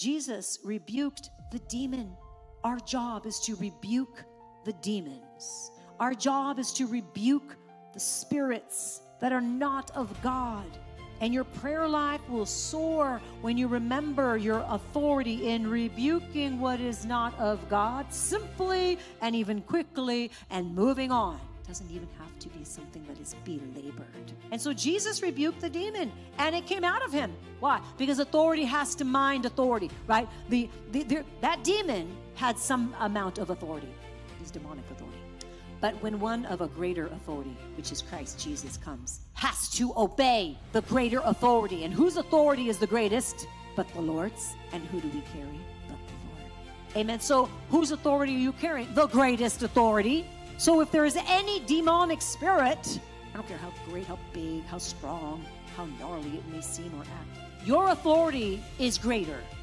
Jesus rebuked the demon. Our job is to rebuke the demons. Our job is to rebuke the spirits that are not of God. And your prayer life will soar when you remember your authority in rebuking what is not of God, simply and even quickly, and moving on. It doesn't even have to be something that is belabored. And so Jesus rebuked the demon, and it came out of him. Why? Because authority has to mind authority, right? That demon had some amount of authority. It is demonic authority. But when one of a greater authority, which is Christ Jesus, comes, has to obey the greater authority. And whose authority is the greatest? But the Lord's. And who do we carry? But the Lord. Amen. So whose authority are you carrying? The greatest authority. So if there is any demonic spirit, I don't care how great, how big, how strong, how gnarly it may seem or act, your authority is greater.